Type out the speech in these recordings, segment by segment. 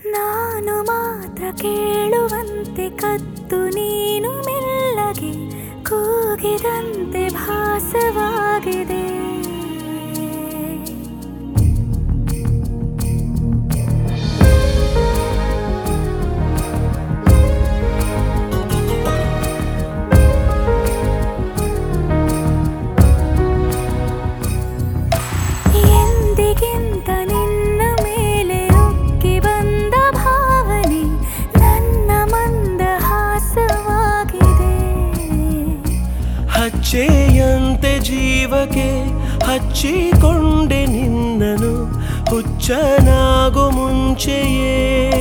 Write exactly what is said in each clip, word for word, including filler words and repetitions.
ನಾನು ಮಾತ್ರ ಕೇಳುವಂತೆ ಕತ್ತು ನೀನು ಮೆಲ್ಲಗೆ ಕೂಗಿದಂತೆ ಭಾಸವಾಗಿದೆ. ಎಂದಿಗಿಂತ ನಿನ್ನ ಮೇಲೆ ಉಕ್ಕಿ ಬಂದ ಭಾವನೆ ನನ್ನ ಮಂದಹಾಸವಾಗಿದೆ. ಹಚ್ಚೆಯಂತೆ ಜೀವಕ್ಕೆ ಹಚ್ಚಿಕೊಂಡೆ ನಿನ್ನನು ಹುಚ್ಚನಾಗೋ ಮುಂಚೆಯೇ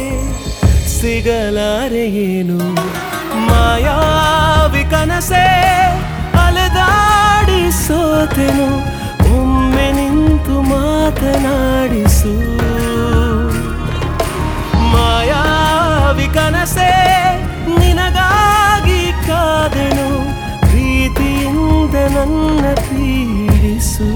ಸಿಗಲಾರೆ ಏನು ಮಾಯಾವಿ ಕನಸೆ ಅಲೆದಾಡಿ ಸೋತೆನು. ಒಮ್ಮೆ ನಿಂತು ಮಾತನಾಡಿಸು ಮಾಯಾವಿ ಕನಸೆ ನಿನಗಾಗಿ ಕಾದೆನು. ಪ್ರೀತಿಯಿಂದ ನನ್ನ ಪೀಡಿಸು.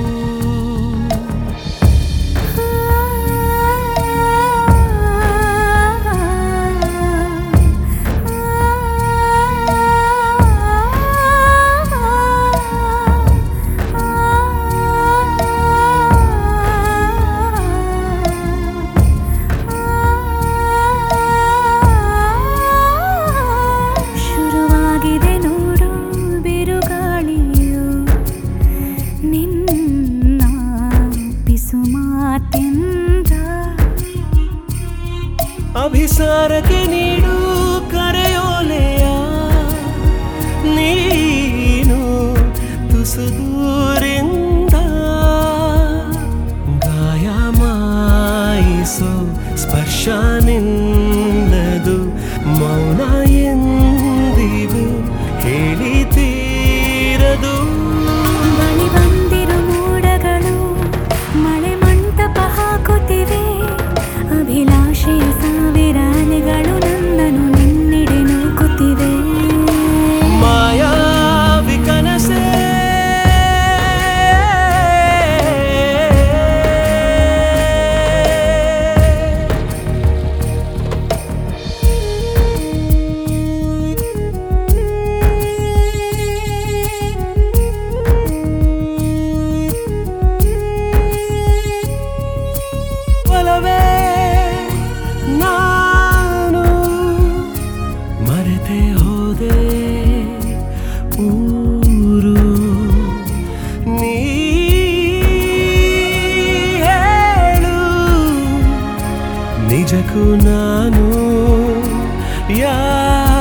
ಅಭಿಸಾರಕ್ಕೆ ನೀಡು ಕರೆಯೋಲೆಯ ನೀನು ತುಸು ದೂರಿಂದ ಗಾಯ ಮಾಯಿಸೋ ಸ್ಪರ್ಶ ನಿನ್ನದು ಮೌನ ಎಂದಿಗೂ ಹೇಳಿ ತೀರದು. ಬಳಿ ಬಂದಿರು ಮೋಡಗಳು ಮಳೆ ಮಂಟಪ ಹಾಕುತ್ತಿವೆ. ಅಭಿಲಾಷೆಯ ಸಾವಿರ ಅಲೆಗಳು ನನ್ನನ್ನು ನಿನ್ನೆಡೆ ನೂಕುತ್ತಿವೆ. ಮಾಯಾವಿ ಕನಸೆ ಒಲವೇ ನಾನು ಮರೆತೆ ಹೋದೆ ಊರು ನೀ ಹೇಳು ನಿಜಕ್ಕೂ ನಾನು ಯಾ